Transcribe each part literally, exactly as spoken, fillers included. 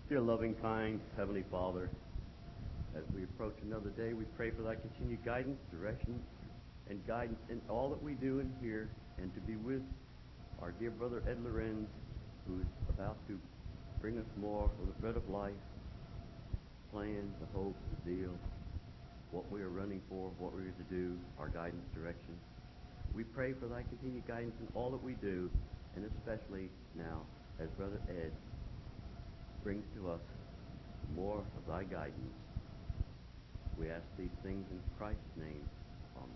Dear loving, kind Heavenly Father, as we approach another day, we pray for thy continued guidance, direction, and guidance in all that we do and hear, and to be with our dear brother Ed Lorenz, who's about to bring us more of the bread of life, plan, the hope, the zeal, what we are running for, what we are to do, our guidance, direction. We pray for thy continued guidance in all that we do, and especially now, as Brother Ed brings to us more of thy guidance. We ask these things in Christ's name. Amen.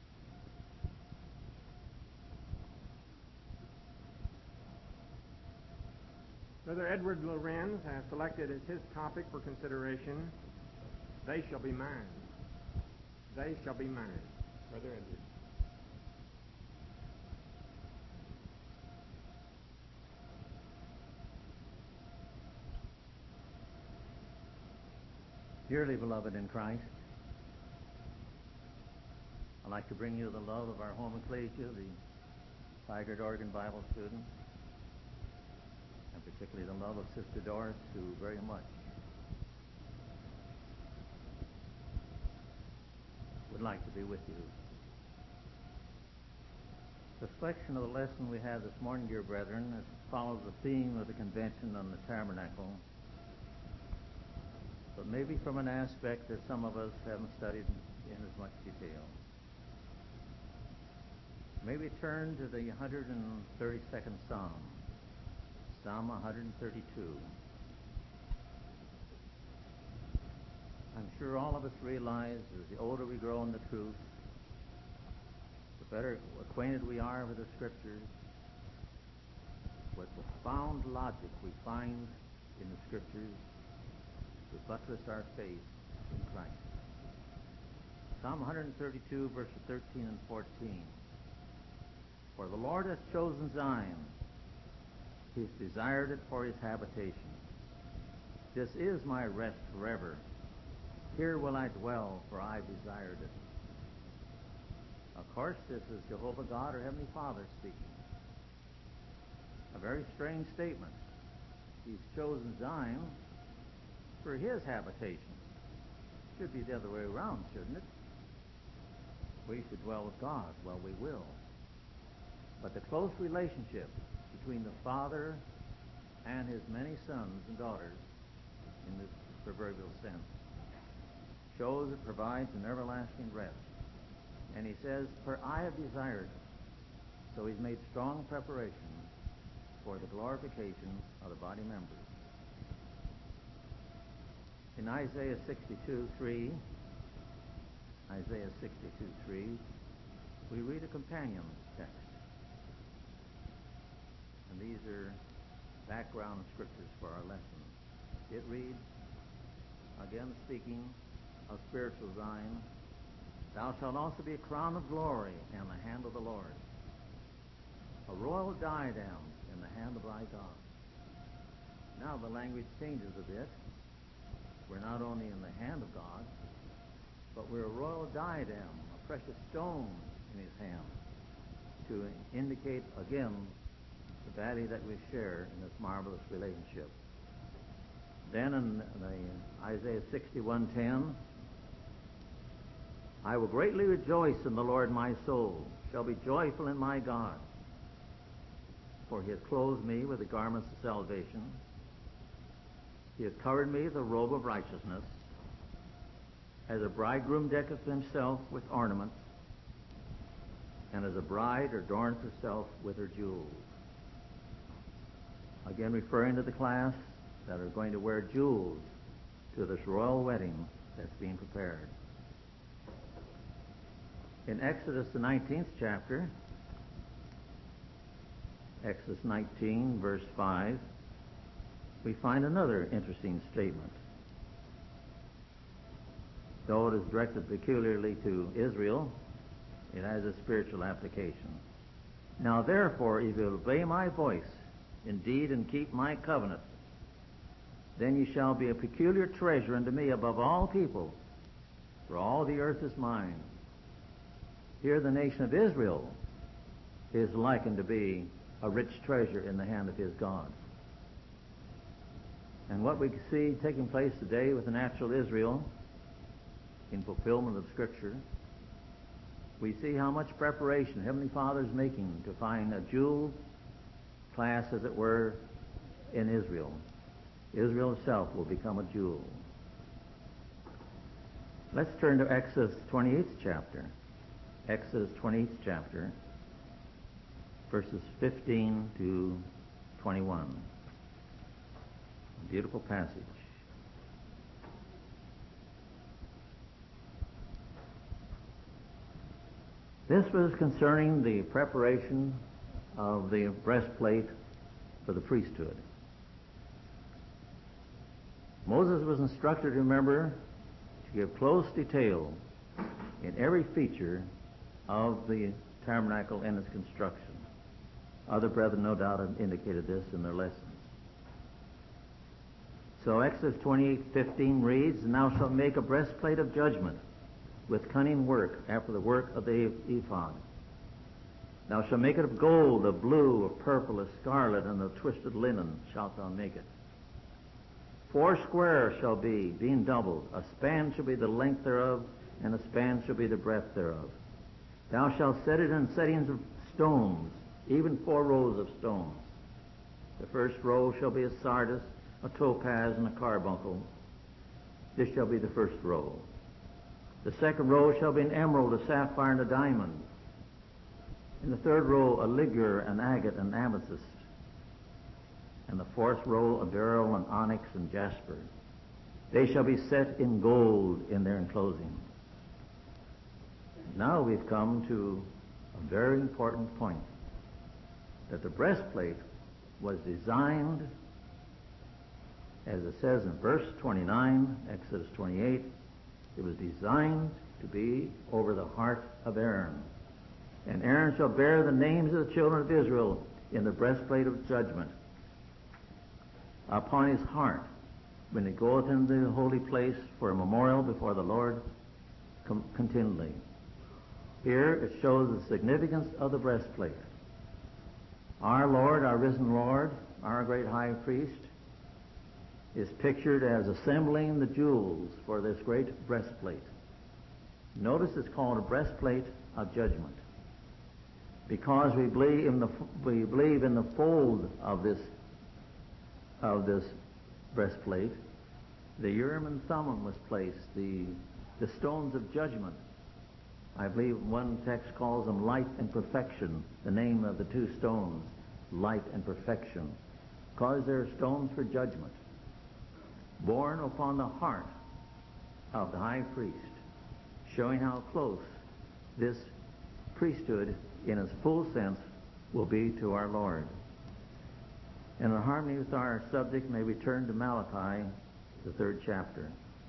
Brother Edward Lorenz has selected as his topic for consideration, They Shall Be Mine. They shall be mine. Brother Edward. Dearly beloved in Christ, I'd like to bring you the love of our home ecclesia, the Tigard Oregon Bible students, and particularly the love of Sister Doris, who very much would like to be with you. The selection of the lesson we have this morning, dear brethren, is follows the theme of the convention on the tabernacle, but maybe from an aspect that some of us haven't studied in as much detail. Maybe turn to the one hundred thirty-second Psalm, Psalm one hundred thirty-two. I'm sure all of us realize that the older we grow in the truth, the better acquainted we are with the Scriptures, what profound logic we find in the Scriptures to buttress our faith in Christ. Psalm one hundred thirty-two, verses thirteen and fourteen. For the Lord hath chosen Zion, he hath desired it for his habitation. This is my rest forever. Here will I dwell, for I desired it. Of course, this is Jehovah God, or Heavenly Father, speaking. A very strange statement. He's chosen Zion for his habitation. Should be the other way around, shouldn't it? We should dwell with God. Well, we will. But the close relationship between the Father and his many sons and daughters, in this proverbial sense, shows it provides an everlasting rest. And he says, for I have desired it. So he's made strong preparations for the glorification of the body members. In Isaiah sixty-two, three, Isaiah sixty-two, three, we read a companion text. And these are background scriptures for our lesson. It reads, again speaking of spiritual Zion, thou shalt also be a crown of glory in the hand of the Lord, a royal diadem in the hand of thy God. Now the language changes a bit. We're not only in the hand of God, but we're a royal diadem, a precious stone in his hand, to indicate again the value that we share in this marvelous relationship. Then in the Isaiah sixty-one, ten, I will greatly rejoice in the Lord, my soul shall be joyful in my God, for he hath clothed me with the garments of salvation. He hath covered me with the robe of righteousness, as a bridegroom decketh himself with ornaments, and as a bride adorneth herself with her jewels. Again referring to the class that are going to wear jewels to this royal wedding that's being prepared. In Exodus, the nineteenth chapter, Exodus nineteen, verse five, we find another interesting statement. Though it is directed peculiarly to Israel, it has a spiritual application. Now therefore, if you obey my voice, indeed, and keep my covenant, then you shall be a peculiar treasure unto me above all people, for all the earth is mine. Here the nation of Israel is likened to be a rich treasure in the hand of his God. And what we see taking place today with the natural Israel, in fulfillment of Scripture, we see how much preparation Heavenly Father is making to find a jewel class, as it were, in Israel. Israel itself will become a jewel. Let's turn to Exodus twenty-eighth chapter. Exodus twenty-eighth chapter, verses fifteen to twenty-one. A beautiful passage. This was concerning the preparation of the breastplate for the priesthood. Moses was instructed, remember, to give close detail in every feature of the tabernacle and its construction. Other brethren no doubt have indicated this in their lessons. So Exodus twenty-eight fifteen reads, "And thou shalt make a breastplate of judgment with cunning work after the work of the ephod. Thou shalt make it of gold, of blue, of purple, of scarlet, and of twisted linen shalt thou make it. Four square shall be, being doubled. A span shall be the length thereof, and a span shall be the breadth thereof. Thou shalt set it in settings of stones, even four rows of stones. The first row shall be a sardis, a topaz, and a carbuncle. This shall be the first row. The second row shall be an emerald, a sapphire, and a diamond. In the third row, a ligure, an agate, and amethyst. And the fourth row, a beryl, an onyx, and jasper. They shall be set in gold in their enclosing." Now we've come to a very important point, that the breastplate was designed, as it says in verse twenty-nine, Exodus twenty-eight, it was designed to be over the heart of Aaron. "And Aaron shall bear the names of the children of Israel in the breastplate of judgment upon his heart, when he goeth into the holy place for a memorial before the Lord com- continually." Here it shows the significance of the breastplate. Our Lord, our risen Lord, our great high priest, is pictured as assembling the jewels for this great breastplate. Notice it's called a breastplate of judgment, because we believe in the we believe in the fold of this of this breastplate. The Urim and Thummim was placed, the the stones of judgment. I believe one text calls them light and perfection. The name of the two stones, light and perfection, because they're stones for judgment, borne upon the heart of the high priest, showing how close this priesthood in its full sense will be to our Lord. And in harmony with our subject, may we turn to Malachi, the third chapter.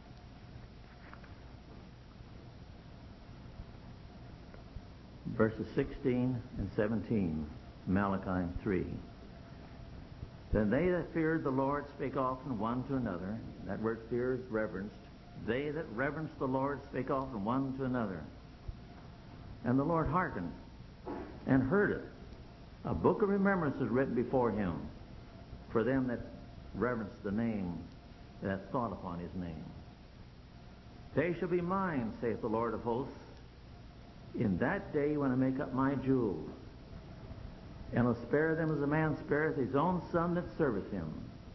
Verses sixteen and seventeen, Malachi three. "Then they that feared the Lord spake often one to another." That word fear is reverenced. "They that reverenced the Lord spake often one to another. And the Lord hearkened and heard it. A book of remembrance is written before him for them that reverence the name, that thought upon his name. They shall be mine, saith the Lord of hosts, in that day when I make up my jewels, and will spare them as a man spareth his own son that serveth him."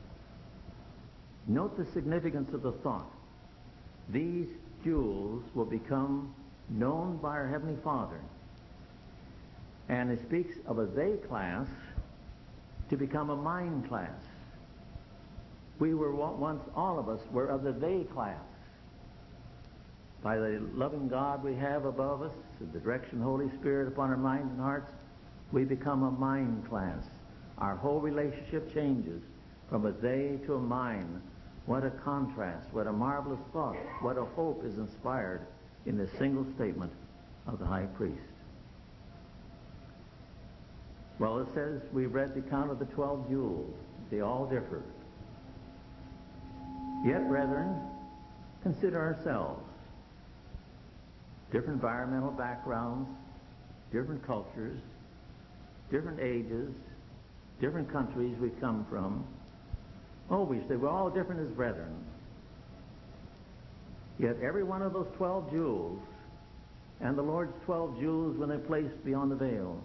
Note the significance of the thought. These jewels will become known by our Heavenly Father. And it speaks of a they class to become a mine class. We were once, all of us were of the they class. By the loving God we have above us, and the direction of the Holy Spirit upon our minds and hearts, we become a mine class. Our whole relationship changes from a they to a mine. What a contrast, what a marvelous thought, what a hope is inspired in this single statement of the high priest. Well, it says, we read the account of the twelve jewels. They all differ. Yet, brethren, consider ourselves. Different environmental backgrounds, different cultures, different ages, different countries we come from. Oh, we say we're all different as brethren. Yet every one of those twelve jewels, and the Lord's twelve jewels when they're placed beyond the veil,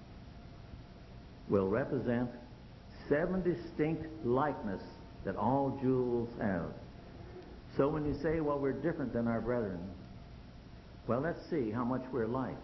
will represent seven distinct likeness that all jewels have. So when you say, well, we're different than our brethren, well, let's see how much we're like.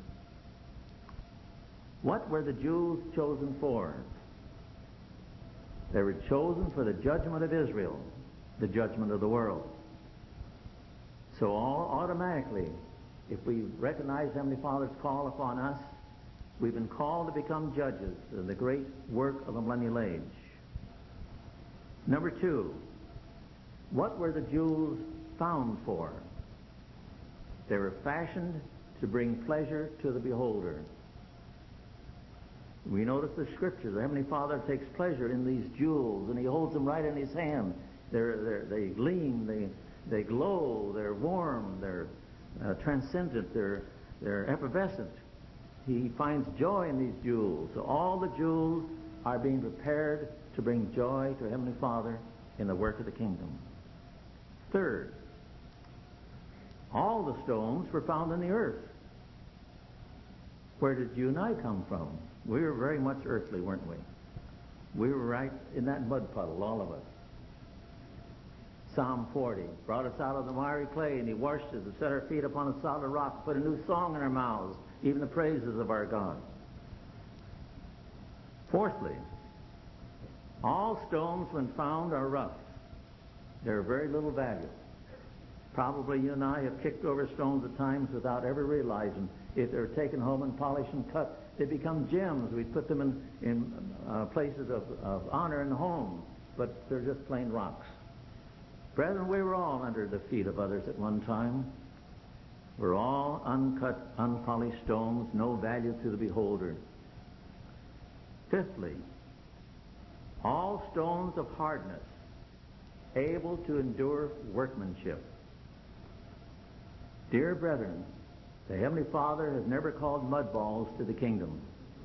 What were the jewels chosen for? They were chosen for the judgment of Israel, the judgment of the world. So all automatically, if we recognize Heavenly Father's call upon us, we've been called to become judges of the great work of the millennial age. Number two, what were the jewels found for? They were fashioned to bring pleasure to the beholder. We notice the Scripture. The Heavenly Father takes pleasure in these jewels, and He holds them right in His hand. They're, they're, they gleam, they, they glow, they're warm, they're uh, transcendent, they're, they're effervescent. He finds joy in these jewels. So all the jewels are being prepared to bring joy to Heavenly Father in the work of the kingdom. Third, all the stones were found in the earth. Where did you and I come from? We were very much earthly, weren't we? We were right in that mud puddle, all of us. Psalm forty brought us out of the miry clay, and He washed us and set our feet upon a solid rock, put a new song in our mouths, even the praises of our God. Fourthly, all stones when found are rough. They're of very little value. Probably you and I have kicked over stones at times without ever realizing if they're taken home and polished and cut, they become gems. We put them in, in uh, places of, of honor in the home, but they're just plain rocks. Brethren, we were all under the feet of others at one time. We're all uncut, unpolished stones, no value to the beholder. Fifthly, all stones of hardness, able to endure workmanship. Dear brethren, the Heavenly Father has never called mud balls to the kingdom.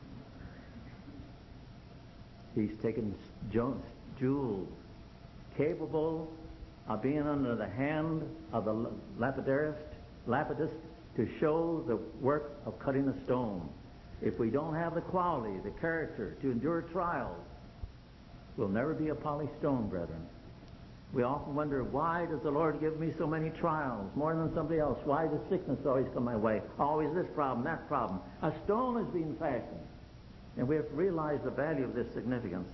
He's taken jewels capable of being under the hand of the lapidarist, lapidist to show the work of cutting a stone. If we don't have the quality, the character to endure trials, we'll never be a polished stone, brethren. We often wonder, why does the Lord give me so many trials, more than somebody else? Why does sickness always come my way? Always this problem, that problem. A stone is being fashioned, and we have to realize the value of this significance.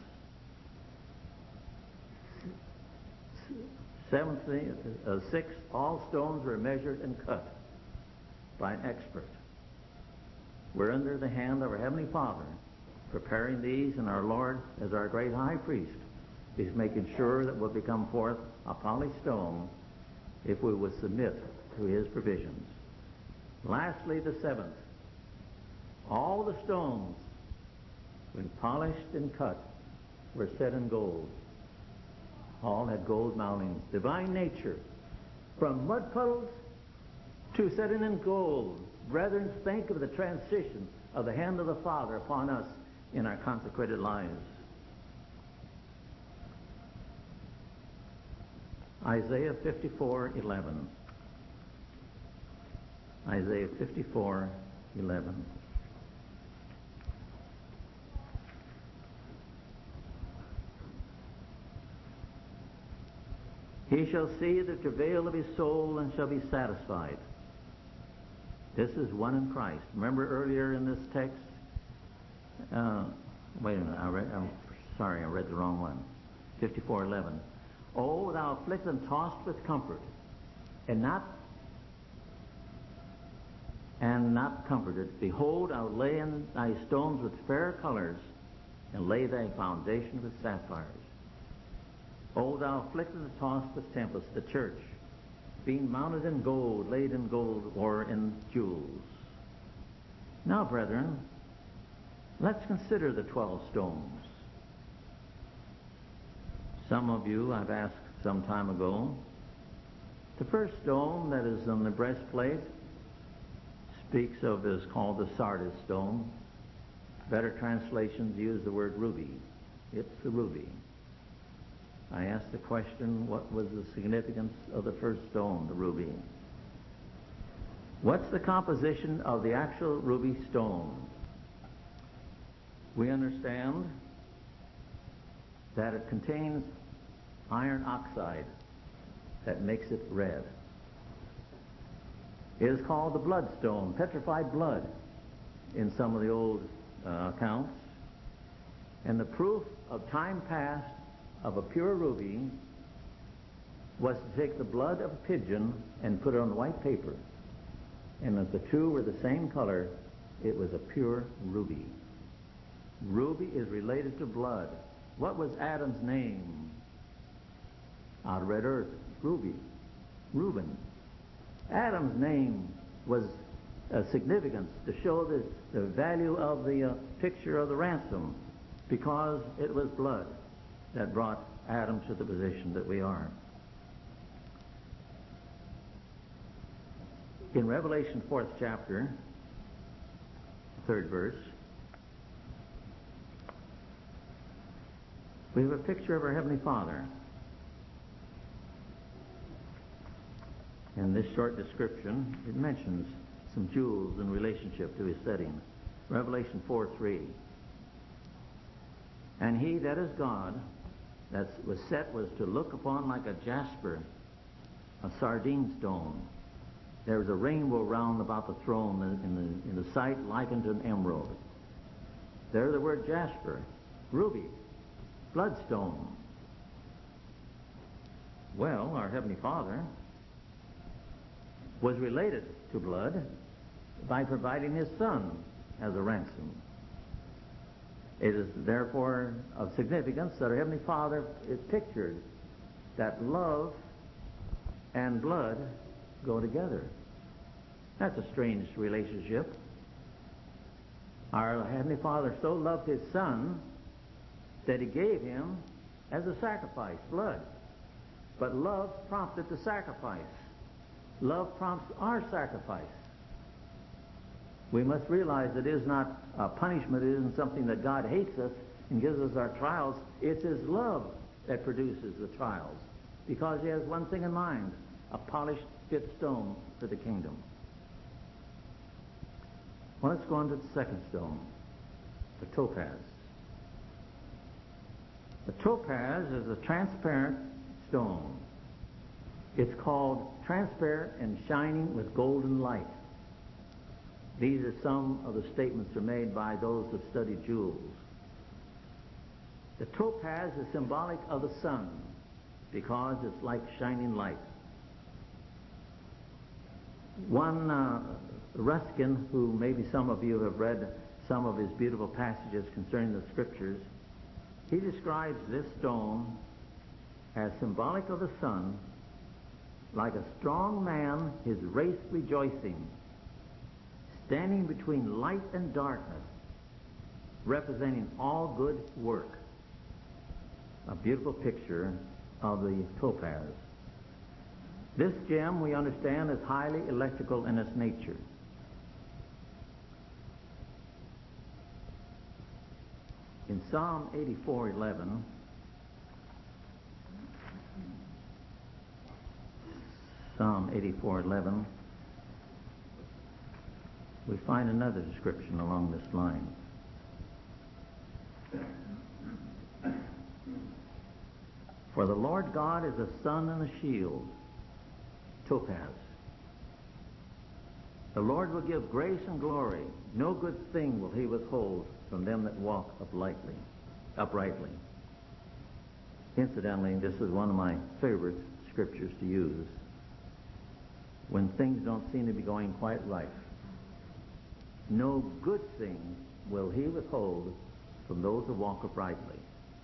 Seventhly, uh, sixth, all stones were measured and cut by an expert. We're under the hand of our Heavenly Father, preparing these, and our Lord, as our great high priest, is making sure that we'll become forth a polished stone if we will submit to His provisions. Lastly, the seventh, all the stones, when polished and cut, were set in gold. All had gold mountings. Divine nature, from mud puddles to setting in gold. Brethren, think of the transition of the hand of the Father upon us in our consecrated lives. Isaiah fifty-four eleven. Isaiah fifty-four eleven. He shall see the travail of his soul and shall be satisfied. This is one in Christ. Remember earlier in this text? Uh, wait a minute. I read, I'm sorry, I read the wrong one. fifty-four eleven. Oh, thou afflicted and tossed with comfort, and not and not comforted. Behold, I will lay in thy stones with fair colors, and lay thy foundation with sapphires. O thou afflicted and tossed with tempest, the church, being mounted in gold, laid in gold, or in jewels. Now, brethren, let's consider the twelve stones. Some of you I've asked some time ago. The first stone that is on the breastplate speaks of, is called the sardis stone. Better translations use the word ruby. It's the ruby. I asked the question, what was the significance of the first stone, the ruby? What's the composition of the actual ruby stone? We understand that it contains iron oxide that makes it red. It is called the bloodstone, petrified blood, in some of the old uh, accounts. And the proof of time past of a pure ruby was to take the blood of a pigeon and put it on white paper. And if the two were the same color, it was a pure ruby. Ruby is related to blood. What was Adam's name? Out of red earth, Ruby, Reuben. Adam's name was a significance to show the, the value of the uh, picture of the ransom, because it was blood that brought Adam to the position that we are. In Revelation fourth chapter, third verse, we have a picture of our Heavenly Father. In this short description, it mentions some jewels in relationship to his setting. Revelation four three. And he that is God, that was set, was to look upon like a jasper, a sardine stone. There was a rainbow round about the throne, in the, in the sight likened to an emerald. There the word jasper, ruby, bloodstone. Well, our Heavenly Father was related to blood by providing his Son as a ransom. It is therefore of significance that our Heavenly Father is pictured that love and blood go together. That's a strange relationship. Our Heavenly Father so loved his Son that he gave him as a sacrifice, blood. But love prompted the sacrifice. Love prompts our sacrifice. We must realize it is not a punishment. It isn't something that God hates us and gives us our trials. It's his love that produces the trials, because he has one thing in mind: a polished, fit stone for the kingdom. Well, let's go on to the second stone, the topaz. The topaz is a transparent stone. It's called transparent and shining with golden light. These are some of the statements that are made by those who study jewels. The topaz is symbolic of the sun, because it's like shining light. One uh, Ruskin, who maybe some of you have read some of his beautiful passages concerning the Scriptures, he describes this stone as symbolic of the sun, like a strong man his race rejoicing, standing between light and darkness, representing all good work. A beautiful picture of the topaz. This gem, we understand, is highly electrical in its nature. In Psalm eighty-four eleven, Psalm eighty-four eleven, we find another description along this line. For the Lord God is a sun and a shield, topaz. The Lord will give grace and glory. No good thing will he withhold from them that walk uprightly. uprightly. Incidentally, this is one of my favorite scriptures to use when things don't seem to be going quite right. No good thing will he withhold from those who walk uprightly.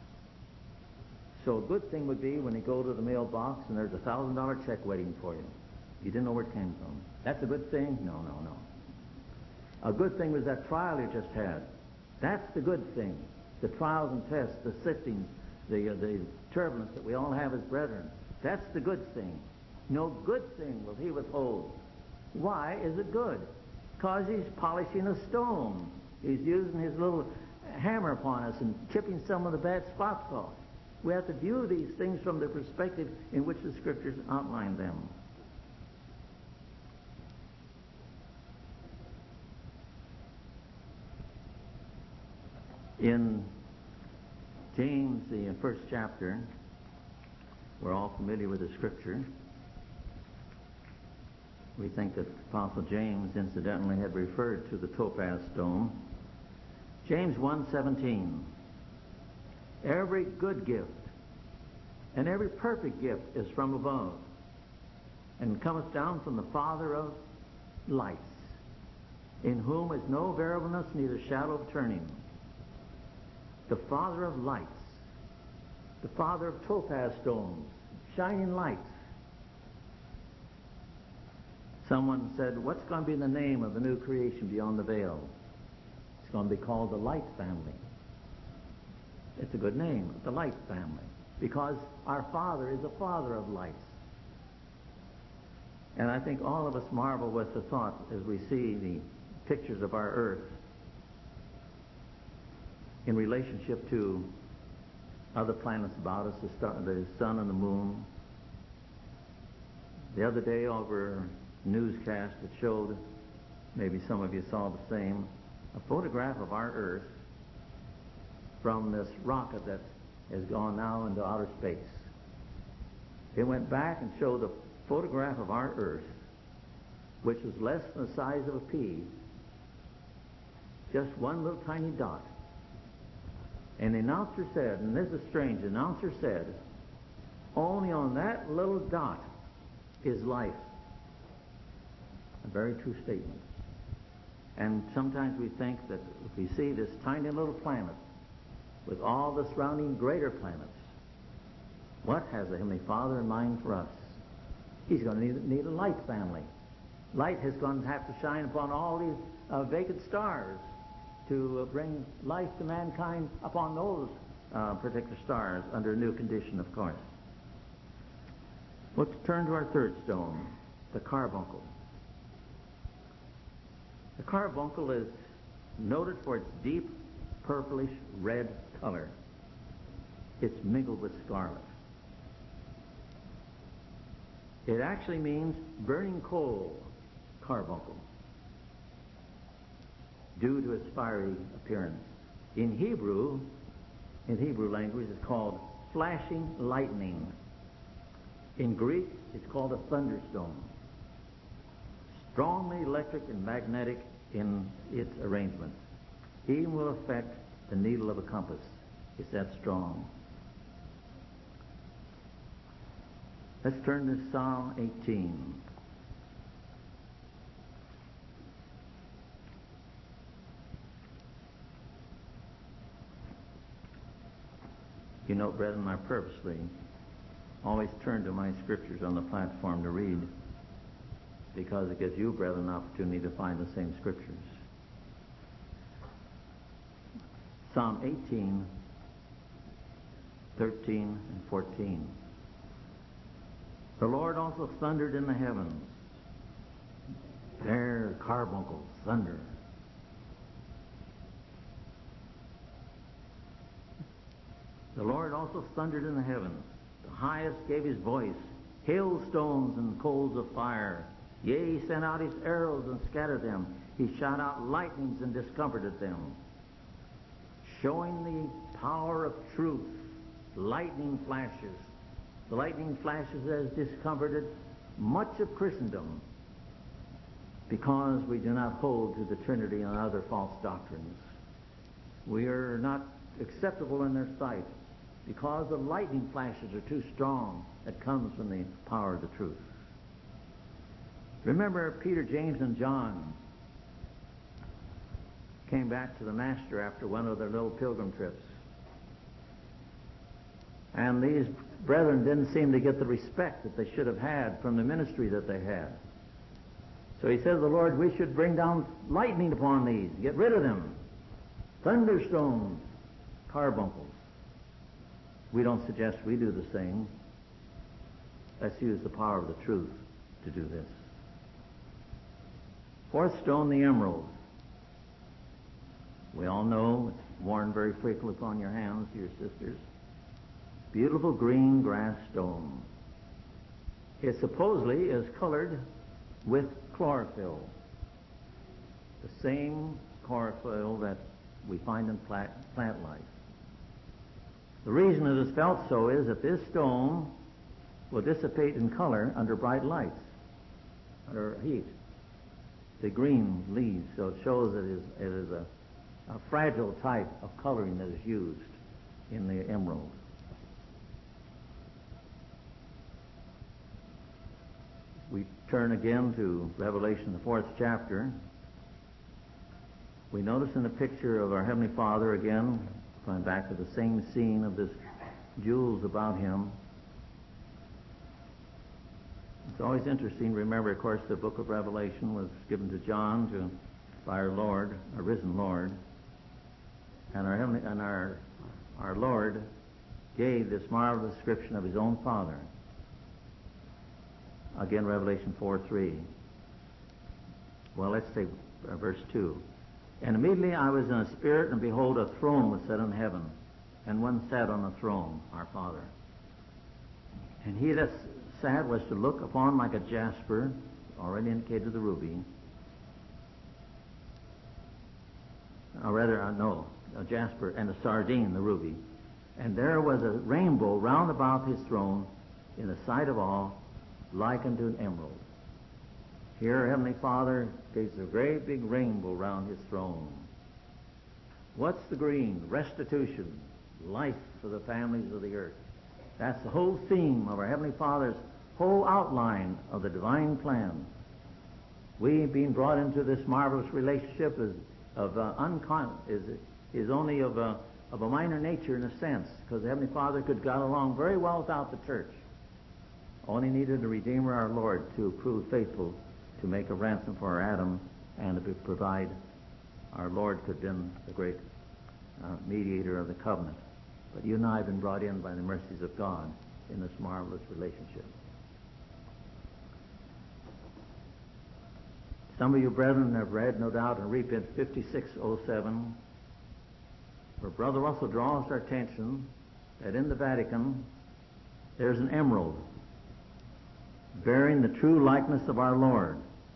So a good thing would be when you go to the mailbox and there's a thousand dollar check waiting for you. You didn't know where it came from. That's a good thing? No, no, no. A good thing was that trial you just had. That's the good thing. The trials and tests, the siftings, the, uh, the turbulence that we all have as brethren. That's the good thing. No good thing will he withhold. Why is it good? Because he's polishing a stone. He's using his little hammer upon us and chipping some of the bad spots off. We have to view these things from the perspective in which the Scriptures outline them. In James, the first chapter, we're all familiar with the Scripture. We think that Apostle James, incidentally, had referred to the topaz stone. James one seventeen. Every good gift and every perfect gift is from above, and cometh down from the Father of lights, in whom is no variableness, neither shadow of turning. The Father of lights, the Father of topaz stones, shining lights. Someone said, what's going to be the name of the new creation beyond the veil? It's going to be called the Light Family. It's a good name, the Light Family, because our Father is a Father of lights. And I think all of us marvel with the thought as we see the pictures of our earth in relationship to other planets about us, the, star, the sun and the moon. The other day over a newscast that showed, maybe some of you saw the same, a photograph of our earth from this rocket that has gone now into outer space. It went back and showed a photograph of our earth, which was less than the size of a pea, just one little tiny dot. And the announcer said, and this is strange, the announcer said, only on that little dot is life. A very true statement. And sometimes we think that if we see this tiny little planet with all the surrounding greater planets, what has the Heavenly Father in mind for us? He's going to need, need a light family. Light is going to have to shine upon all these uh, vacant stars to uh, bring life to mankind upon those uh, particular stars under a new condition, of course. Let's turn to our third stone, the carbuncle. The carbuncle is noted for its deep purplish red color. It's mingled with scarlet. It actually means burning coal, carbuncle, due to its fiery appearance. In Hebrew, in Hebrew language, it's called flashing lightning. In Greek, it's called a thunderstone. Strongly electric and magnetic in its arrangement. Even will affect the needle of a compass. It's that strong. Let's turn to Psalm eighteen. You know, brethren, I purposely always turn to my scriptures on the platform to read, because it gives you, brethren, an opportunity to find the same scriptures. Psalm eighteen, thirteen, and fourteen. The Lord also thundered in the heavens. There, carbuncle, thunder. The Lord also thundered in the heavens. The highest gave his voice. Hailstones and coals of fire. Yea, he sent out his arrows and scattered them. He shot out lightnings and discomforted them. Showing the power of truth. Lightning flashes. The lightning flashes has discomforted much of Christendom because we do not hold to the Trinity and other false doctrines. We are not acceptable in their sight because the lightning flashes are too strong that comes from the power of the truth. Remember, Peter, James, and John came back to the Master after one of their little pilgrim trips. And these brethren didn't seem to get the respect that they should have had from the ministry that they had. So he said to the Lord, we should bring down lightning upon these, get rid of them. Thunderstorms, carbuncles. We don't suggest we do the same. Let's use the power of the truth to do this. Fourth stone, the emerald. We all know it's worn very frequently upon your hands, your sisters. beautiful green grass stone. It supposedly is colored with chlorophyll, the same chlorophyll that we find in plant, plant life. The reason it is felt so is that this stone will dissipate in color under bright lights, under heat. The green leaves, so it shows that it is, it is a, a fragile type of coloring that is used in the emerald. We turn again to Revelation, the fourth chapter. We notice in the picture of our Heavenly Father, again, going back to the same scene of this jewels about him. It's always interesting. Remember, of course, the book of Revelation was given to John to, by our Lord, our risen Lord. And our Heavenly, and our, our Lord gave this marvelous description of his own Father. Again, Revelation four three. Well, let's take uh, verse two. And immediately I was in a spirit, and behold, a throne was set in heaven, and one sat on the throne, our Father. And he that sat was to look upon like a jasper, already indicated the ruby. Or rather, uh, no, a jasper and a sardine, the ruby. And there was a rainbow round about his throne, in the sight of all, like unto an emerald. Here, Heavenly Father gives a great big rainbow round his throne. What's the green? Restitution, life for the families of the earth. That's the whole theme of our Heavenly Father's whole outline of the divine plan. We being brought into this marvelous relationship is of uh, uncon is is only of a of a minor nature in a sense, because the Heavenly Father could get along very well without the church. Only needed a Redeemer, our Lord, to prove faithful, to make a ransom for our Adam, and to provide our Lord could have been the great uh, mediator of the covenant. But you and I have been brought in by the mercies of God in this marvelous relationship. Some of you brethren have read, no doubt, in Reprint fifty-six oh seven, where Brother Russell draws our attention that in the Vatican there's an emerald bearing the true likeness of our Lord.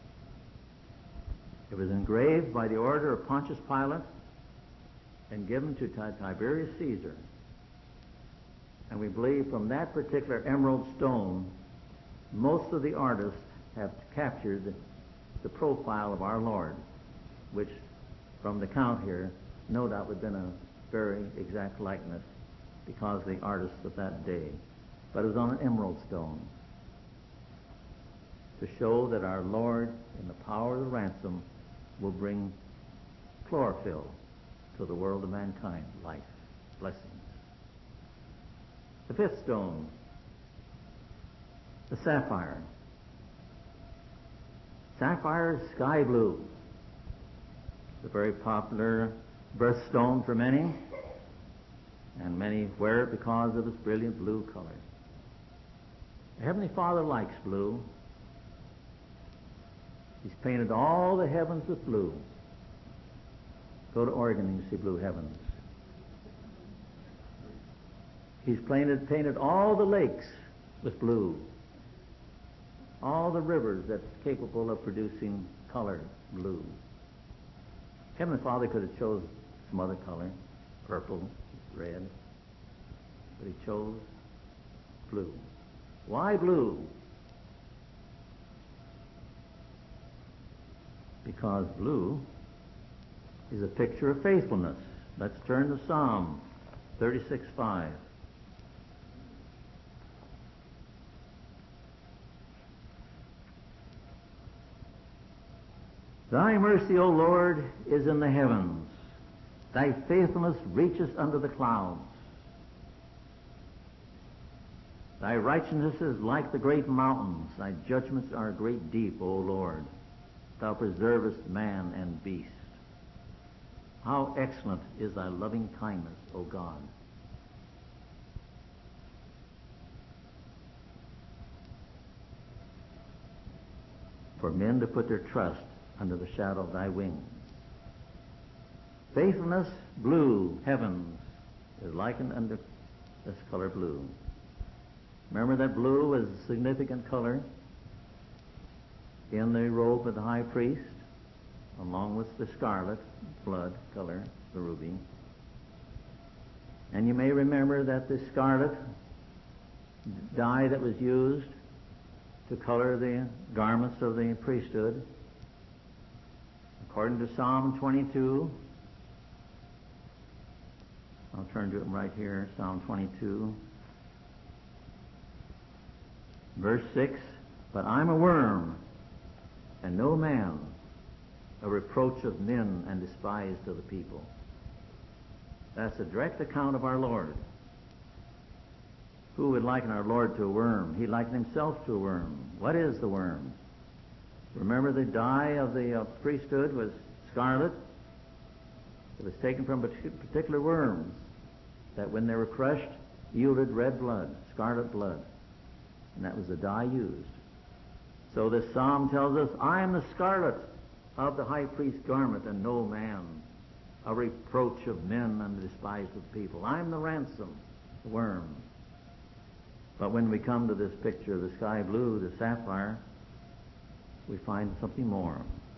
It was engraved by the order of Pontius Pilate and given to Tiberius Caesar. And we believe from that particular emerald stone, most of the artists have captured the profile of our Lord, which, from the count here, no doubt would have been a very exact likeness because of the artists of that day. But it was on an emerald stone to show that our Lord, in the power of the ransom, will bring chlorophyll to the world of mankind, life, blessings. The fifth stone, the sapphire. Sapphire is sky blue. It's a very popular birthstone for many, and many wear it because of its brilliant blue color. The Heavenly Father likes blue. He's painted all the heavens with blue. Go to Oregon and you see blue heavens. He's painted, painted all the lakes with blue. All the rivers that's capable of producing color, blue. Heavenly Father could have chose some other color, purple, red, but he chose blue. Why blue? Because blue is a picture of faithfulness. Let's turn to Psalm thirty-six five. Thy mercy, O Lord, is in the heavens. Thy faithfulness reaches unto the clouds. Thy righteousness is like the great mountains. Thy judgments are great deep, O Lord. Thou preservest man and beast. How excellent is thy loving kindness, O God. For men to put their trust under the shadow of thy wings. Faithfulness, blue heavens, is likened unto this color blue. Remember that blue was a significant color in the robe of the high priest, along with the scarlet blood color, the ruby. And you may remember that the scarlet dye that was used to color the garments of the priesthood, according to Psalm twenty-two, I'll turn to it right here, Psalm twenty-two, verse six, but I'm a worm, and no man, a reproach of men and despised of the people. That's a direct account of our Lord. Who would liken our Lord to a worm? He likened himself to a worm. What is the worm? Remember, the dye of the uh, priesthood was scarlet. It was taken from particular worms that, when they were crushed, yielded red blood, scarlet blood. And that was the dye used. So this psalm tells us, I am the scarlet of the high priest's garment, and no man, a reproach of men and despised of people. I am the ransom, the worm. But when we come to this picture of the sky blue, the sapphire, we find something more.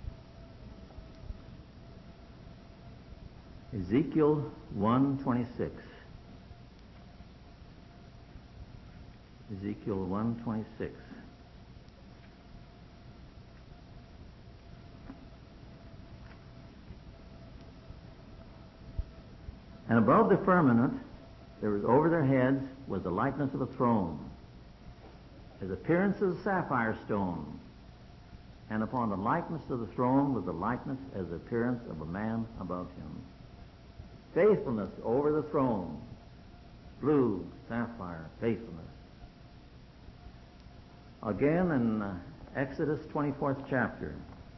Ezekiel one twenty-six. Ezekiel one twenty-six. And above the firmament, there was over their heads was the likeness of a throne, as appearance of sapphire stone, and upon the likeness of the throne was the likeness as the appearance of a man above him. Faithfulness over the throne, blue, sapphire, faithfulness. Again in uh, Exodus twenty-fourth chapter,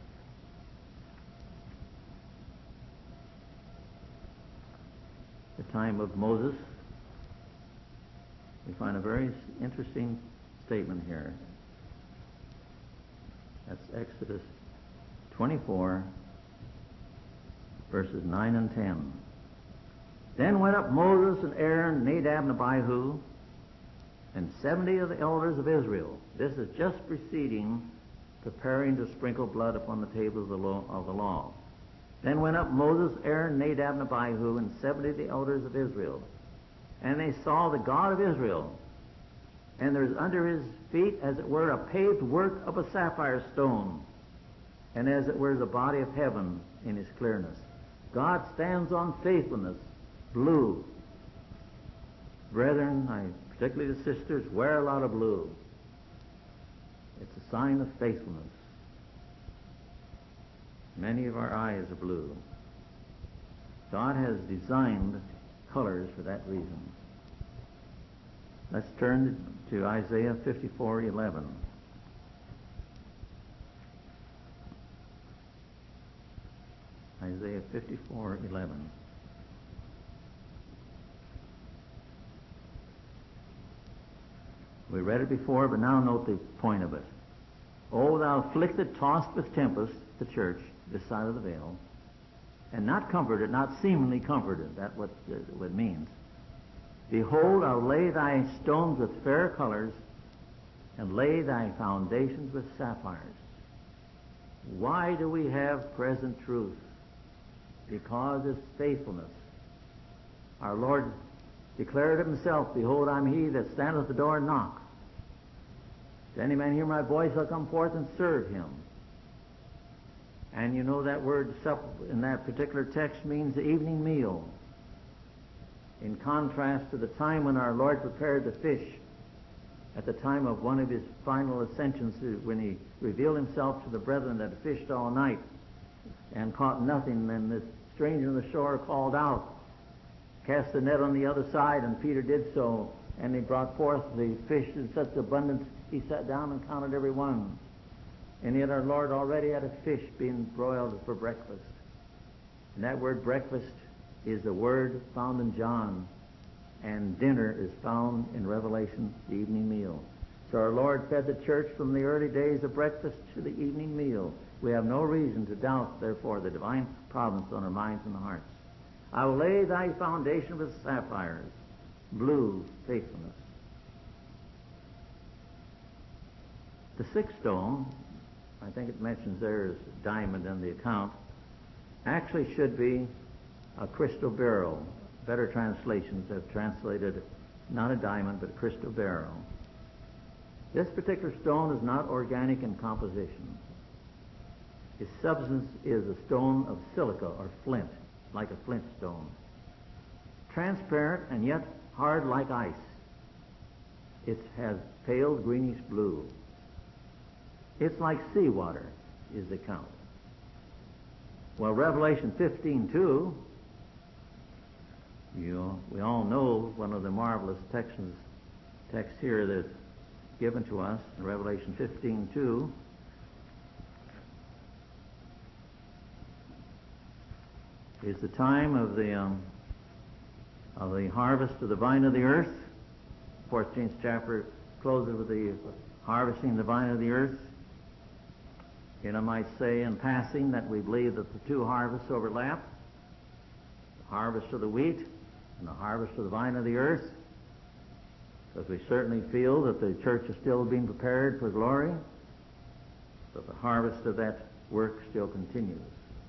the time of Moses, we find a very interesting statement here. That's Exodus twenty-four, verses nine and ten. Then went up Moses and Aaron, Nadab and Abihu, and seventy of the elders of Israel. This is just preceding preparing to sprinkle blood upon the table of the law. Of the law. Then went up Moses, Aaron, Nadab and Abihu, and seventy of the elders of Israel. And they saw the God of Israel, and there is under his feet, as it were, a paved work of a sapphire stone, and as it were the body of heaven in his clearness. God stands on faithfulness, blue. Brethren, I, particularly the sisters, wear a lot of blue. It's a sign of faithfulness. Many of our eyes are blue. God has designed colors for that reason. Let's turn to Isaiah fifty-four eleven. Isaiah fifty-four eleven. We read it before, but now note the point of it. O thou afflicted, tossed with tempest, the church, this side of the veil, and not comforted, not seemingly comforted. That's what, uh, what it means. Behold, I'll lay thy stones with fair colors, and lay thy foundations with sapphires. Why do we have present truth? Because it's faithfulness. Our Lord declared himself, Behold, I'm he that standeth at the door and knock. If any man hear my voice, I'll come forth and serve him. And you know that word sup in that particular text means the evening meal. In contrast to the time when our Lord prepared the fish, at the time of one of his final ascensions, when he revealed himself to the brethren that had fished all night and caught nothing, then this stranger on the shore called out, cast the net on the other side, and Peter did so, and he brought forth the fish in such abundance, he sat down and counted every one. And yet our Lord already had a fish being broiled for breakfast. And that word breakfast is a word found in John, and dinner is found in Revelation, the evening meal. So our Lord fed the church from the early days of breakfast to the evening meal. We have no reason to doubt, therefore, the divine providence on our minds and hearts. I will lay thy foundation with sapphires. blue faithfulness. The sixth stone, I think it mentions there is diamond in the account, actually should be a crystal beryl. Better translations have translated not a diamond, but a crystal beryl. This particular stone is not organic in composition. Its substance is a stone of silica or flint, like a flint stone. Transparent and yet hard like ice. It has pale greenish blue. It's like seawater, is the account. Well, Revelation fifteen two, you know, we all know one of the marvelous texts, texts here that's given to us in Revelation fifteen two. Is the time of the um, of the harvest of the vine of the earth. fourteenth chapter closes with the harvesting the vine of the earth. And I might say in passing that we believe that the two harvests overlap, the harvest of the wheat and the harvest of the vine of the earth, because we certainly feel that the church is still being prepared for glory, but the harvest of that work still continues.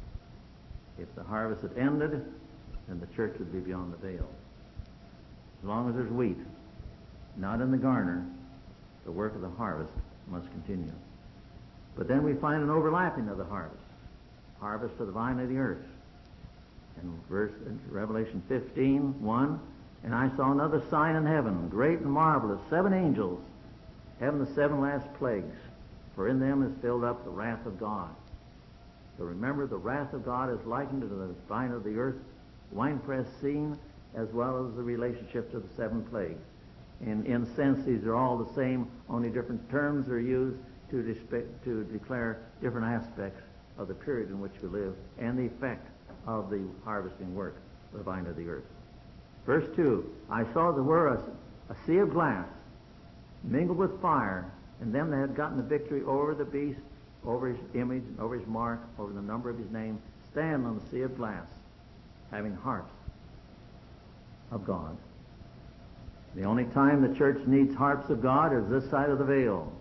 If the harvest had ended, then the church would be beyond the veil. As long as there's wheat, not in the garner, the work of the harvest must continue. But then we find an overlapping of the harvest. Harvest of the vine of the earth. In verse in Revelation fifteen one, and I saw another sign in heaven, great and marvelous, seven angels, having the seven last plagues, for in them is filled up the wrath of God. So remember, the wrath of God is likened to the vine of the earth, winepress scene, as well as the relationship to the seven plagues. In, in sense, these are all the same, only different terms are used to, dispe- to declare different aspects of the period in which we live and the effect of the harvesting work of the vine of the earth. Verse two, I saw there were a, a sea of glass mingled with fire, and them that had gotten the victory over the beast, over his image, and over his mark, over the number of his name, stand on the sea of glass, having harps of God. The only time the church needs harps of God is this side of the veil.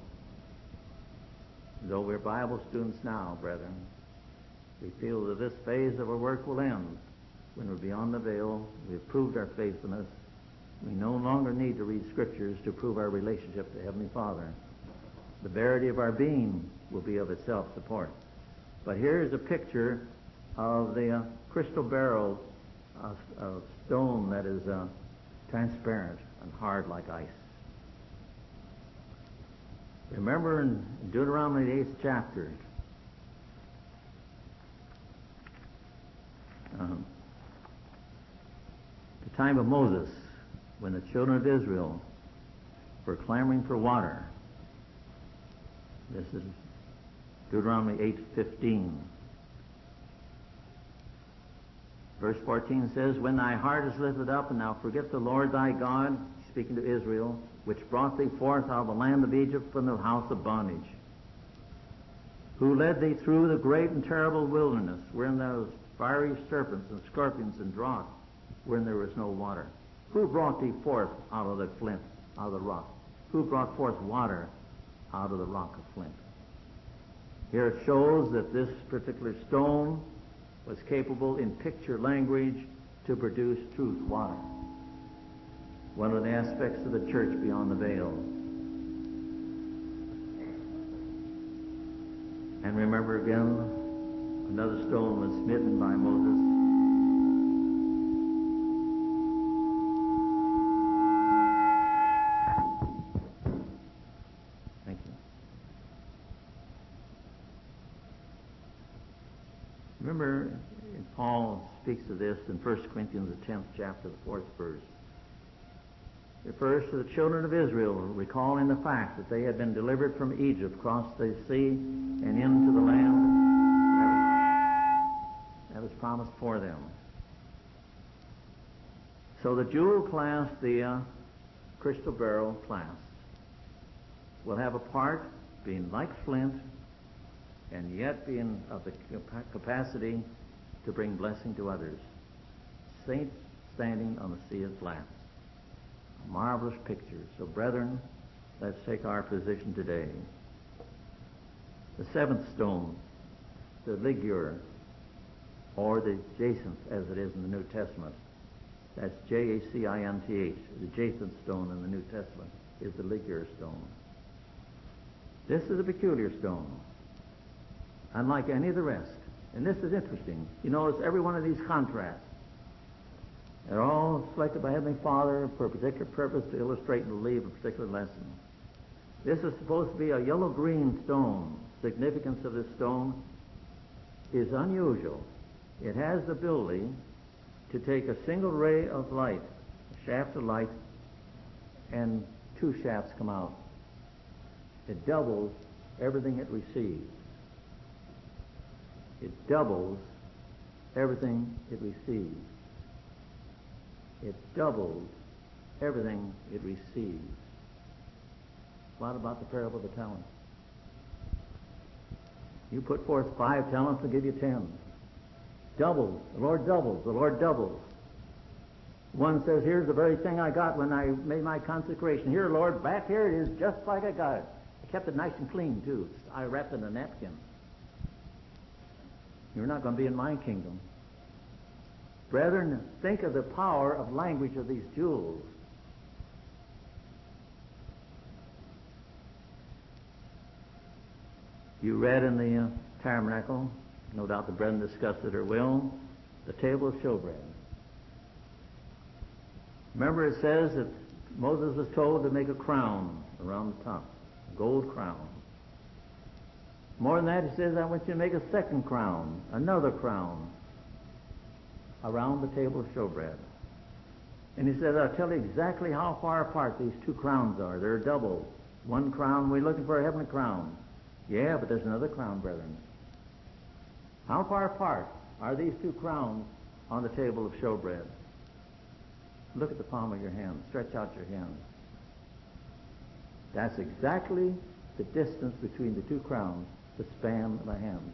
Though we're Bible students now, brethren, we feel that this phase of our work will end when we're beyond the veil. We've proved our faithfulness. We no longer need to read scriptures to prove our relationship to Heavenly Father. The verity of our being will be of itself support. But here is a picture of the uh, crystal beryl uh, of stone that is uh, transparent and hard like ice. Remember in Deuteronomy, the eighth chapter, um, the time of Moses, when the children of Israel were clamoring for water. This is Deuteronomy eight fifteen. Verse fourteen says, when thy heart is lifted up, and thou forget the Lord thy God, speaking to Israel, which brought thee forth out of the land of Egypt from the house of bondage, who led thee through the great and terrible wilderness, wherein there was fiery serpents and scorpions and drought, wherein there was no water. Who brought thee forth out of the flint, out of the rock? Who brought forth water out of the rock of flint? Here it shows that this particular stone was capable in picture language to produce truth water. One of the aspects of the church beyond the veil. And remember again, another stone was smitten by Moses. Thank you. Remember, Paul speaks of this in First Corinthians, the tenth chapter, the fourth verse. Refers to the children of Israel, recalling the fact that they had been delivered from Egypt, crossed the sea, and into the land that was, that was promised for them. So the jewel class, the uh, crystal beryl class, will have a part being like flint, and yet being of the capacity to bring blessing to others. Saints standing on the sea of glass. Marvelous picture. So, brethren, let's take our position today. The seventh stone, the ligure, or the jacinth, as it is in the New Testament. That's J A C I N T H. The jacinth stone in the New Testament is the ligure stone. This is a peculiar stone, unlike any of the rest. And this is interesting. You notice every one of these contrasts. They're all selected by Heavenly Father for a particular purpose to illustrate and relieve a particular lesson. This is supposed to be a yellow-green stone. Significance of this stone is unusual. It has the ability to take a single ray of light, a shaft of light, and two shafts come out. It doubles everything it receives. It doubles everything it receives. It doubles everything it receives. What about the parable of the talents? You put forth five talents, I'll give you ten. Doubles. The Lord doubles. The Lord doubles. One says, here's the very thing I got when I made my consecration. Here, Lord, back here it is just like I got it. I kept it nice and clean, too. I wrapped it in a napkin. You're not going to be in my kingdom. Brethren, think of the power of language of these jewels. You read in the uh, tabernacle, no doubt the brethren discussed it or will, the table of showbread. Remember it says that Moses was told to make a crown around the top, a gold crown. More than that, he says, I want you to make a second crown, another crown, around the table of showbread. And he says, I'll tell you exactly how far apart these two crowns are. They're double. One crown, we're looking for a heavenly crown. Yeah, but there's another crown, brethren. How far apart are these two crowns on the table of showbread? Look at the palm of your hand. Stretch out your hand. That's exactly the distance between the two crowns, the span of the hand.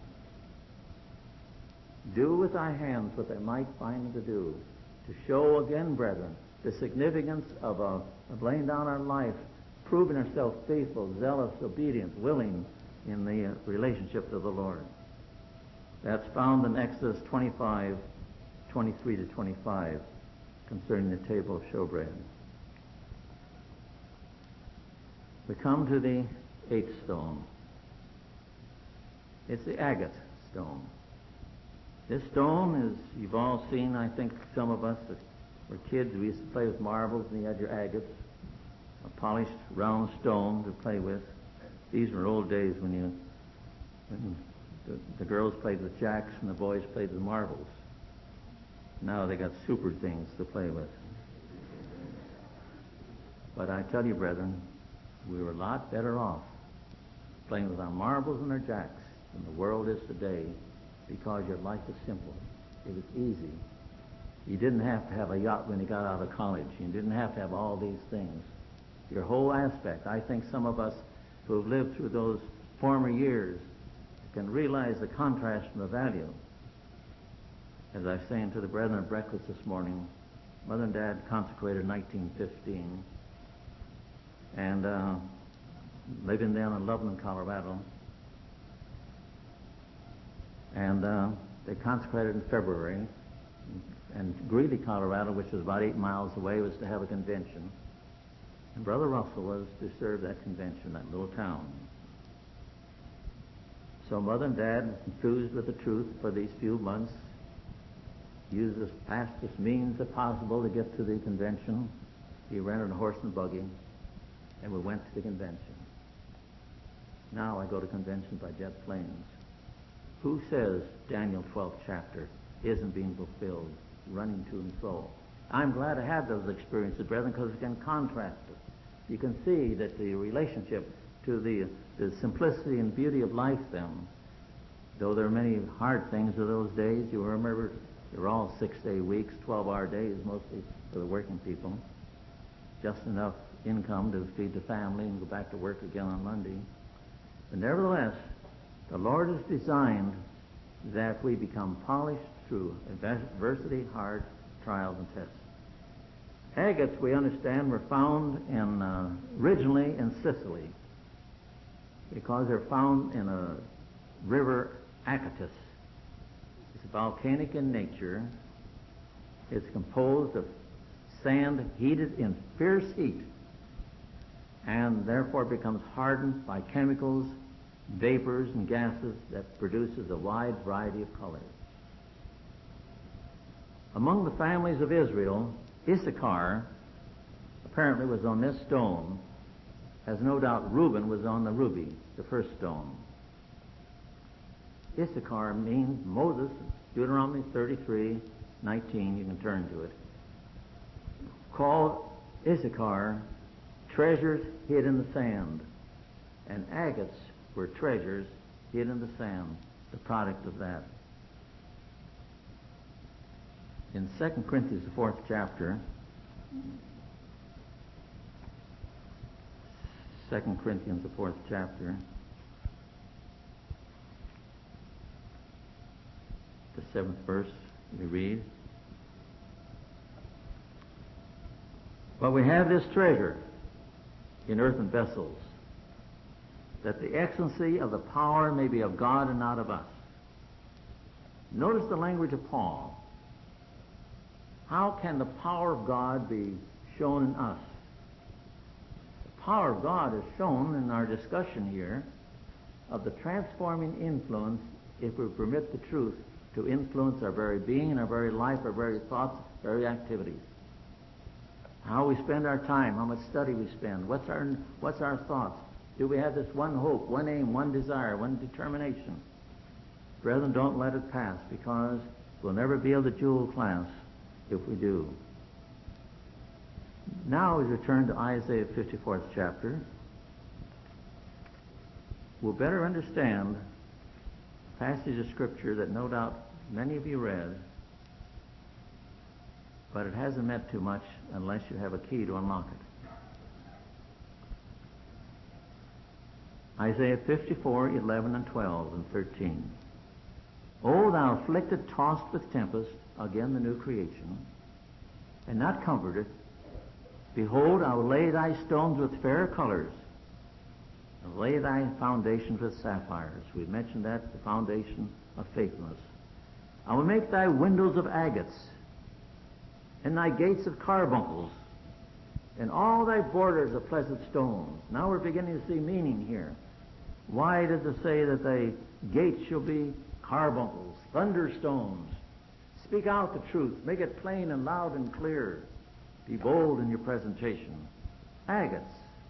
Do with thy hands what they might find to do, to show again, brethren, the significance of, uh, of laying down our life, proving ourselves faithful, zealous, obedient, willing in the uh, relationship to the Lord. That's found in Exodus twenty-five, twenty-three to twenty-five, concerning the table of showbread. We come to the eighth stone. It's the agate stone. This stone is, you've all seen, I think some of us that were kids, we used to play with marbles, and you had your agates, a polished round stone to play with. These were old days when you, when the, the girls played with jacks and the boys played with marbles. Now they got super things to play with. But I tell you, brethren, we were a lot better off playing with our marbles and our jacks than the world is today, because your life was simple. It was easy. You didn't have to have a yacht when you got out of college. You didn't have to have all these things. Your whole aspect. I think some of us who have lived through those former years can realize the contrast and the value. As I was saying to the brethren at breakfast this morning, Mother and Dad consecrated in nineteen fifteen, and uh, living down in Loveland, Colorado. And uh, they consecrated in February. And Greeley, Colorado, which was about eight miles away, was to have a convention. And Brother Russell was to serve that convention, that little town. So Mother and Dad, enthused with the truth for these few months, used the fastest means possible to get to the convention. He rented a horse and buggy, and we went to the convention. Now I go to conventions by jet planes. Who says Daniel twelfth chapter isn't being fulfilled, running to and fro? I'm glad I had those experiences, brethren, because it can contrast it. You can see that the relationship to the, the simplicity and beauty of life then, though there are many hard things of those days, you remember they were all six-day weeks, twelve-hour days, mostly for the working people. Just enough income to feed the family and go back to work again on Monday. But nevertheless, the Lord has designed that we become polished through adversity, hard trials, and tests. Agates, we understand, were found in uh, originally in Sicily because they're found in a river Achatus. It's volcanic in nature. It's composed of sand heated in fierce heat and therefore becomes hardened by chemicals, vapors, and gases that produces a wide variety of colors. Among the families of Israel, Issachar apparently was on this stone, as no doubt Reuben was on the ruby, the first stone. Issachar means Moses, Deuteronomy thirty-three nineteen, you can turn to it, called Issachar treasures hid in the sand, and agates were treasures hid in the sand, the product of that. In Second Corinthians, the fourth chapter, Second Corinthians, the fourth chapter, the seventh verse, we read, "But we have this treasure in earthen vessels, that the excellency of the power may be of God and not of us." Notice the language of Paul. How can the power of God be shown in us? The power of God is shown in our discussion here of the transforming influence if we permit the truth to influence our very being, our very life, our very thoughts, very activities. How we spend our time, how much study we spend, what's our, what's our thoughts? Do we have this one hope, one aim, one desire, one determination? Brethren, don't let it pass, because we'll never be able to jewel class if we do. Now we return to Isaiah fifty-fourth chapter. We'll better understand a passage of Scripture that no doubt many of you read, but it hasn't meant too much unless you have a key to unlock it. Isaiah fifty-four, eleven and twelve and thirteen. "O thou afflicted, tossed with tempest," again the new creation, "and not comforted, behold, I will lay thy stones with fair colors, and lay thy foundations with sapphires." We mentioned that, the foundation of faithfulness. "I will make thy windows of agates, and thy gates of carbuncles, and all thy borders of pleasant stones." Now we're beginning to see meaning here. Why does it say that thy gates shall be carbuncles, thunderstones? Speak out the truth. Make it plain and loud and clear. Be bold in your presentation. Agates,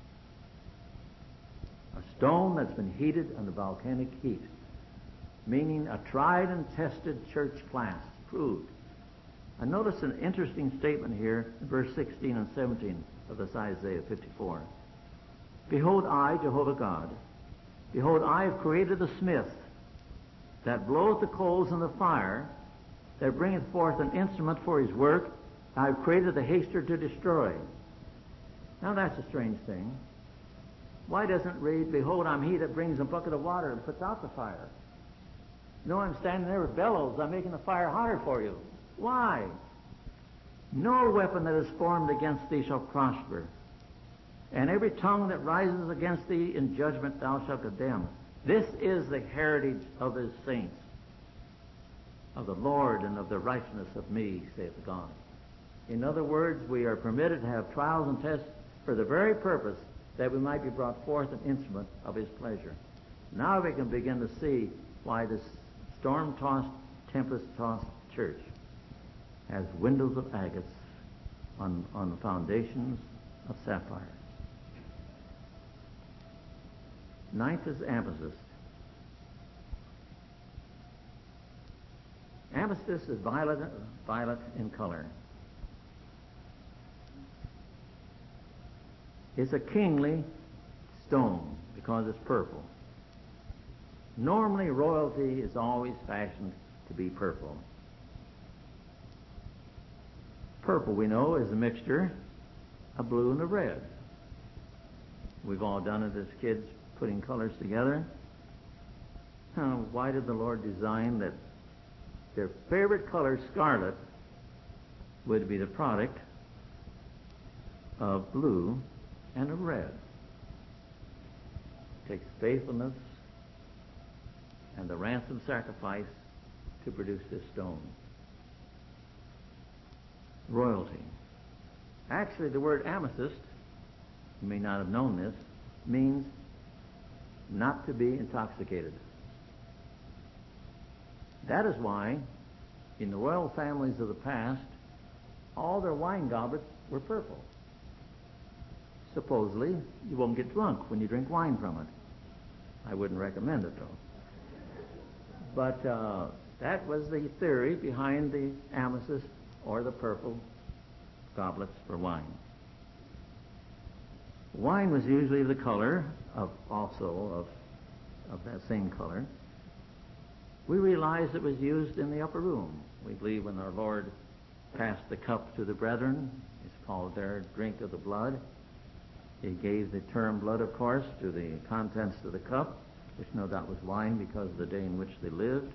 a stone that's been heated under volcanic heat, meaning a tried and tested church class, proved. And notice an interesting statement here in verse sixteen and seventeen of this Isaiah fifty-four. "Behold, I, Jehovah God, behold, I have created the smith, that bloweth the coals in the fire, that bringeth forth an instrument for his work. I have created the haster to destroy." Now that's a strange thing. Why doesn't it read, "Behold, I'm he that brings a bucket of water and puts out the fire"? No, I'm standing there with bellows. I'm making the fire hotter for you. Why? "No weapon that is formed against thee shall prosper, and every tongue that rises against thee in judgment thou shalt condemn. This is the heritage of his saints, of the Lord and of the righteousness of me, saith God." In other words, we are permitted to have trials and tests for the very purpose that we might be brought forth an instrument of his pleasure. Now we can begin to see why this storm-tossed, tempest-tossed church has windows of agates on, on foundations of sapphires. Ninth is amethyst. Amethyst is violet, violet in color. It's a kingly stone because it's purple. Normally, royalty is always fashioned to be purple. Purple, we know, is a mixture of blue and of red. We've all done it as kids, putting colors together. Now, why did the Lord design that their favorite color, scarlet, would be the product of blue and of red. It takes faithfulness and the ransom sacrifice to produce this stone. Royalty. Actually, the word amethyst, you may not have known this, means not to be intoxicated. That is why, in the royal families of the past, all their wine goblets were purple. Supposedly, you won't get drunk when you drink wine from it. I wouldn't recommend it, though. But uh, that was the theory behind the amethyst or the purple goblets for wine. Wine was usually the color of also of, of that same color. We realize it was used in the upper room. We believe when our Lord passed the cup to the brethren, it's called their drink of the blood. He gave the term blood, of course, to the contents of the cup, which no doubt was wine because of the day in which they lived.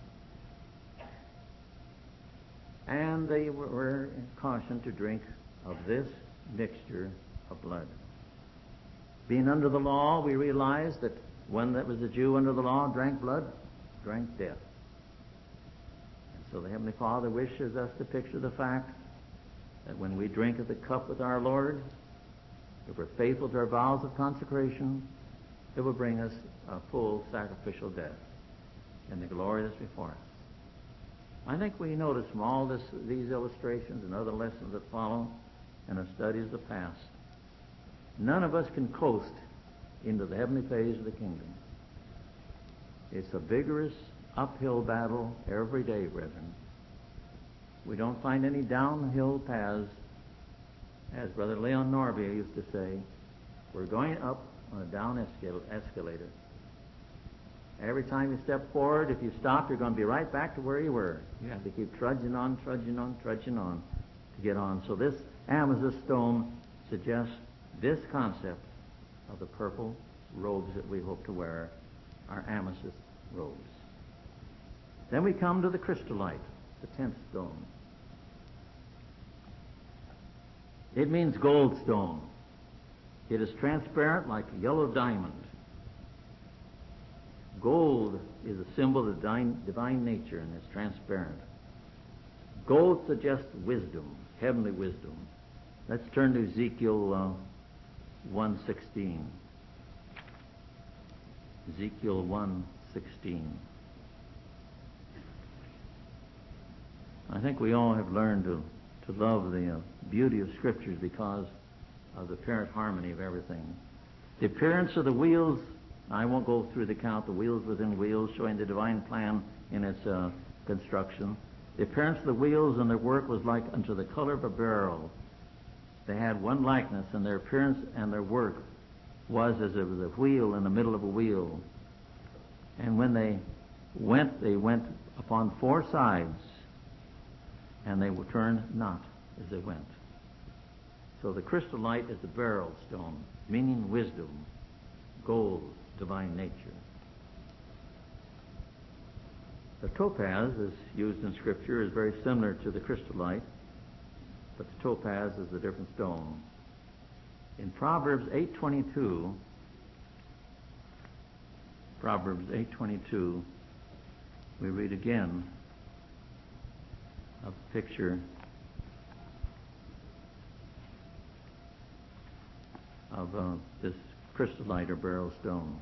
And they were cautioned to drink of this mixture of blood. Being under the law, we realized that one that was a Jew under the law drank blood, drank death. And so the Heavenly Father wishes us to picture the fact that when we drink of the cup with our Lord, if we're faithful to our vows of consecration, it will bring us a full sacrificial death in the glory that's before us. I think we notice from all this, these illustrations and other lessons that follow in our studies of the past, none of us can coast into the heavenly phase of the kingdom. It's a vigorous uphill battle every day, brethren. We don't find any downhill paths. As Brother Leon Norby used to say, we're going up on a down escalator. Every time you step forward, if you stop, you're going to be right back to where you were. You have to keep trudging on, trudging on, trudging on to get on. So this amethyst stone suggests this concept of the purple robes that we hope to wear, our amethyst robes. Then we come to the crystallite, the tenth stone. It means gold stone. It is transparent like a yellow diamond. Gold is a symbol of divine, divine nature and is transparent. Gold suggests wisdom, heavenly wisdom. Let's turn to Ezekiel uh, one sixteen. Ezekiel one sixteen. I think we all have learned to, to love the uh, beauty of Scriptures because of the apparent harmony of everything. The appearance of the wheels, I won't go through the count, the wheels within wheels, showing the divine plan in its uh, construction. The appearance of the wheels and their work was like unto the color of a beryl. They had one likeness, and their appearance and their work was as if it was a wheel in the middle of a wheel. And when they went, they went upon four sides, and they turned not as they went. So the crystallite is the beryl stone, meaning wisdom, gold, divine nature. The topaz is used in Scripture is very similar to the crystallite, but the topaz is a different stone. In Proverbs eight twenty-two, Proverbs eight twenty-two, we read again a picture of uh, this crystallite or beryl stone.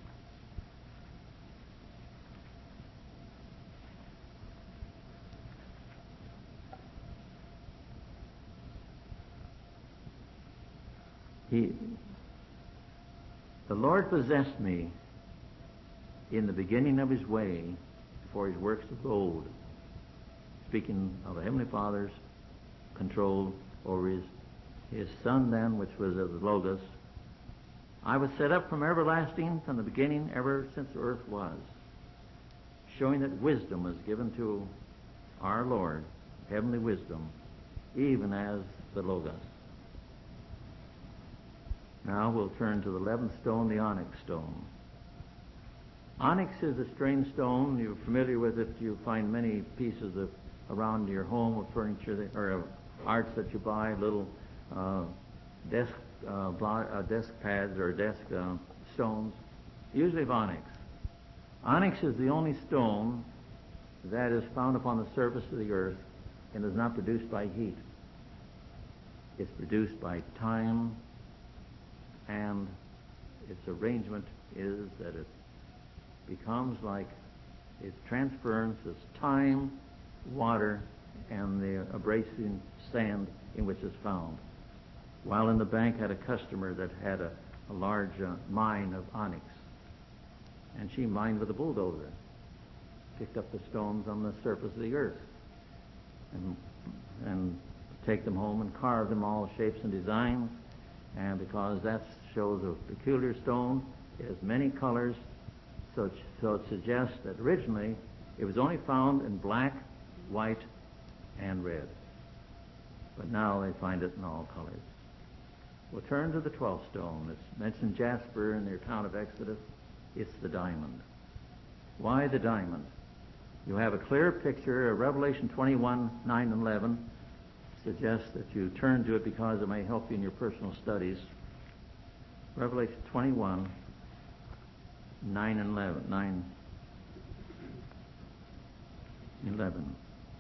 He, the Lord possessed me in the beginning of his way for his works of gold, speaking of the Heavenly Father's control over his, his Son then, which was of the Logos. I was set up from everlasting, from the beginning, ever since the earth was, showing that wisdom was given to our Lord, heavenly wisdom, even as the Logos. Now we'll turn to the eleventh stone, the onyx stone. Onyx is a strange stone. You're familiar with it. You find many pieces of around your home of furniture that, or of arts that you buy, little uh, desk uh, block, uh, desk pads or desk uh, stones, usually of onyx. Onyx is the only stone that is found upon the surface of the earth and is not produced by heat. It's produced by time, and its arrangement is that it becomes like its transference is time, water, and the abrasive sand in which it's found. While in the bank had a customer that had a, a large uh, mine of onyx, and she mined with a bulldozer, picked up the stones on the surface of the earth, and and take them home and carve them all shapes and designs. And because that shows a peculiar stone, it has many colors, so it, so it suggests that originally it was only found in black, white, and red. But now they find it in all colors. We'll turn to the twelfth stone. It's mentioned jasper in the account of Exodus. It's the diamond. Why the diamond? You have a clear picture of Revelation twenty-one, nine and eleven. Suggests that you turn to it because it may help you in your personal studies. Revelation twenty-one, nine and eleven. nine, eleven.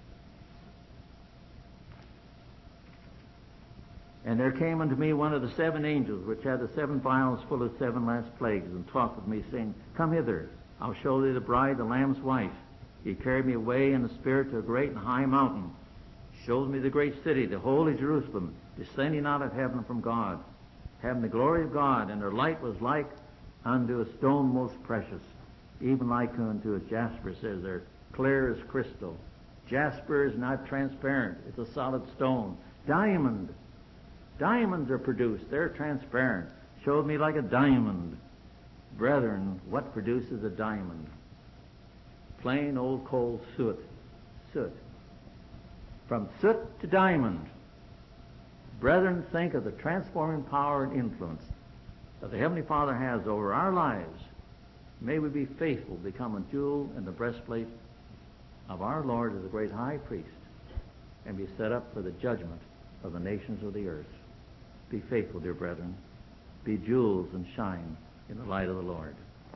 And there came unto me one of the seven angels, which had the seven vials full of seven last plagues, and talked with me, saying, Come hither, I'll show thee the bride, the Lamb's wife. He carried me away in the Spirit to a great and high mountain, showed me the great city, the holy Jerusalem, descending out of heaven from God, having the glory of God, and her light was like unto a stone most precious, even like unto a jasper, says there, clear as crystal. Jasper is not transparent, it's a solid stone. Diamond. Diamonds are produced, they're transparent. Showed me like a diamond. Brethren, what produces a diamond? Plain old cold soot. Soot. From soot to diamond. Brethren, think of the transforming power and influence that the Heavenly Father has over our lives. May we be faithful, become a jewel in the breastplate of our Lord as the great high priest, and be set up for the judgment of the nations of the earth. Be faithful, dear brethren. Be jewels and shine in the light of the Lord.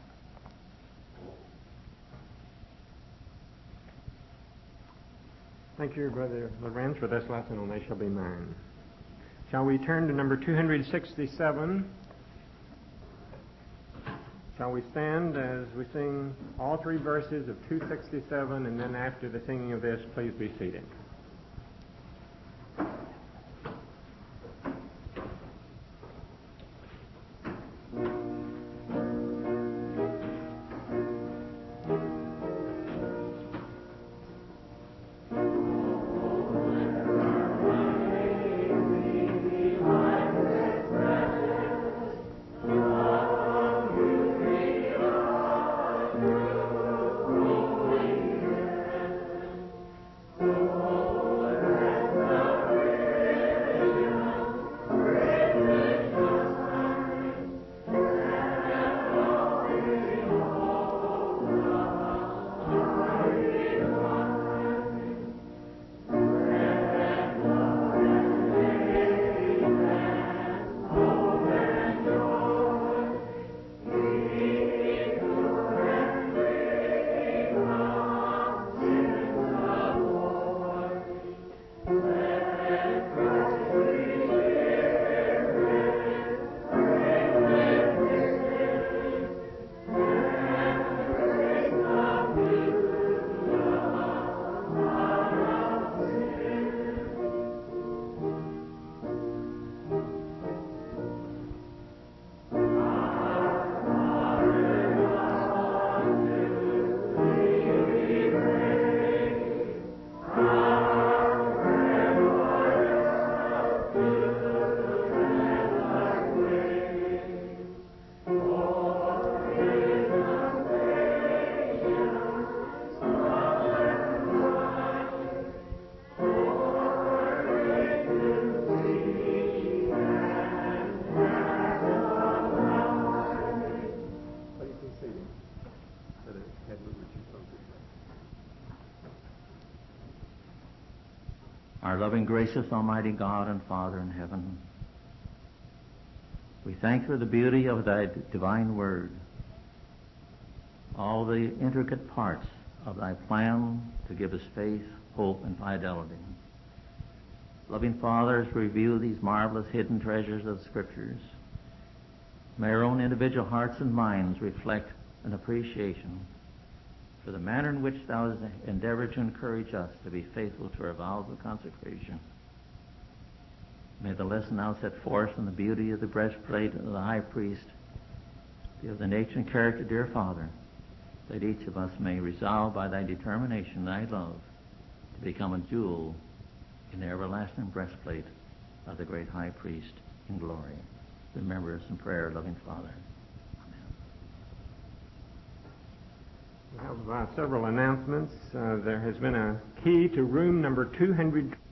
Thank you, Brother Lorenz, for this lesson on They Shall Be Mine. Shall we turn to number two hundred sixty-seven? Shall we stand as we sing all three verses of two sixty-seven, and then after the singing of this, please be seated. Our loving, gracious, almighty God and Father in heaven, We thank you for the beauty of thy divine word, all the intricate parts of thy plan to give us faith, hope, and fidelity. Loving Father, as we review these marvelous hidden treasures of the Scriptures, may our own individual hearts and minds reflect an appreciation for the manner in which thou hast endeavored to encourage us to be faithful to our vows of consecration. May the lesson now set forth in the beauty of the breastplate of the high priest be of the nature and character, dear Father, that each of us may resolve by thy determination, thy love, to become a jewel in the everlasting breastplate of the great high priest in glory. Remember us in prayer, loving Father. We have uh, several announcements. Uh, there has been a key to room number two hundred